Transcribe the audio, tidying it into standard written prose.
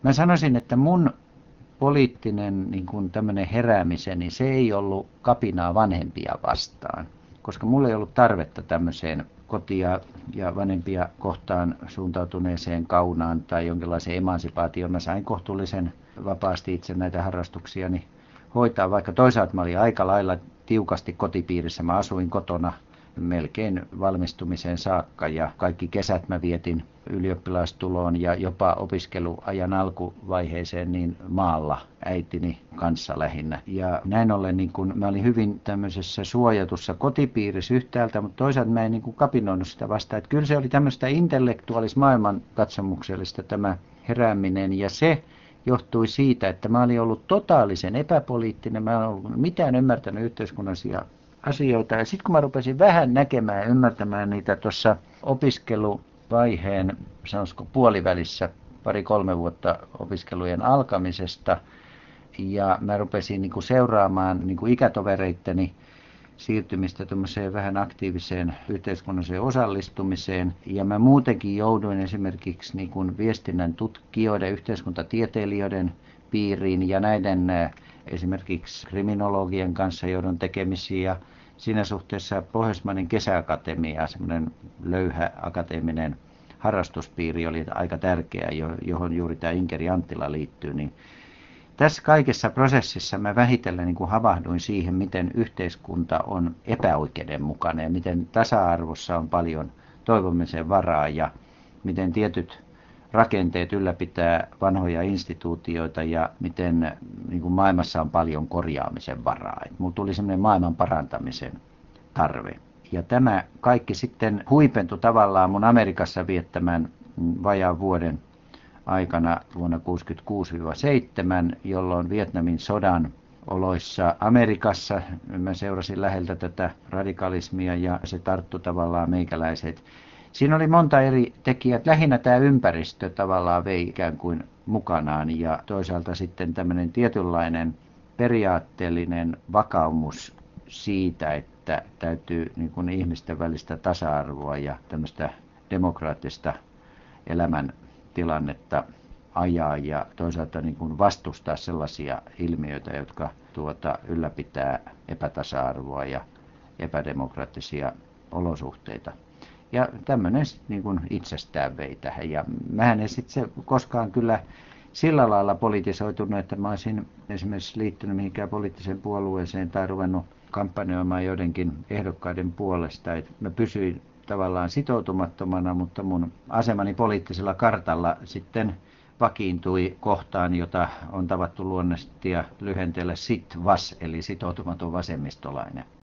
Mä sanoisin, että mun poliittinen niin kuin tämmöinen heräämiseni, se ei ollut kapinaa vanhempia vastaan, koska mulla ei ollut tarvetta tämmöiseen kotia ja vanhempia kohtaan suuntautuneeseen kaunaan tai jonkinlaiseen emansipaatioon. Mä sain kohtuullisen vapaasti itse näitä harrastuksiani hoitaa, vaikka toisaalta mä olin aika lailla tiukasti kotipiirissä. Mä asuin kotona melkein valmistumiseen saakka ja kaikki kesät mä vietin ylioppilastuloon ja jopa opiskeluajan alkuvaiheeseen niin maalla äitini kanssa lähinnä. Ja näin ollen niin kun, mä olin hyvin tämmöisessä suojatussa kotipiirissä yhtäältä, mutta toisaalta mä en niin kun kapinoinut sitä vastaan. Että kyllä se oli tämmöistä intellektuaalis-maailmankatsomuksellista tämä herääminen ja se johtui siitä, että mä olin ollut totaalisen epäpoliittinen, mä en ollut mitään ymmärtänyt yhteiskunnallisia asioita. Ja sitten kun mä rupesin vähän näkemään ja ymmärtämään niitä tuossa opiskeluvaiheen, sanoisiko puolivälissä, 2-3 vuotta opiskelujen alkamisesta, ja mä rupesin niin kuin seuraamaan niin kuin ikätovereitteni siirtymistä tämmöiseen vähän aktiiviseen yhteiskunnalliseen osallistumiseen. Ja mä muutenkin jouduin esimerkiksi niin kuin viestinnän tutkijoiden, yhteiskuntatieteilijöiden piiriin ja näiden esimerkiksi kriminologien kanssa joudun tekemisiin. Ja siinä suhteessa Pohjoismainen kesäakatemia, semmoinen löyhä akateeminen harrastuspiiri oli aika tärkeä, johon juuri tämä Inkeri Anttila liittyy. Niin tässä kaikessa prosessissa mä vähitellen niin kuin havahduin siihen, miten yhteiskunta on epäoikeudenmukainen ja miten tasa-arvossa on paljon toivomisen varaa ja miten tietyt rakenteet ylläpitää vanhoja instituutioita ja miten niin kuin maailmassa on paljon korjaamisen varaa. Mulla tuli semmoinen maailman parantamisen tarve. Ja tämä kaikki sitten huipentui tavallaan mun Amerikassa viettämän vajaan vuoden aikana vuonna 1966-1977, jolloin Vietnamin sodan oloissa Amerikassa mä seurasin läheltä tätä radikalismia ja se tarttui tavallaan meikäläiset. Siinä oli monta eri tekijää. Lähinnä tämä ympäristö tavallaan vei ikään kuin mukanaan ja toisaalta sitten tämmöinen tietynlainen periaatteellinen vakaumus siitä, että täytyy niin kuin ihmisten välistä tasa-arvoa ja tämmöistä demokraattista elämän tilannetta ajaa ja toisaalta niin kuin vastustaa sellaisia ilmiöitä, jotka ylläpitää epätasa-arvoa ja epädemokraattisia olosuhteita. Ja tämmöinen niin kuin itsestään vei tähän. Ja mähän en sitten koskaan kyllä sillä lailla politisoitunut, että mä olisin esimerkiksi liittynyt mihinkään poliittiseen puolueeseen tai ruvennut kampanjoimaan joidenkin ehdokkaiden puolesta. Et mä pysyin tavallaan sitoutumattomana, mutta mun asemani poliittisella kartalla sitten vakiintui kohtaan, jota on tavattu luonnehtia lyhenteellä SIT-VAS, eli sitoutumaton vasemmistolainen.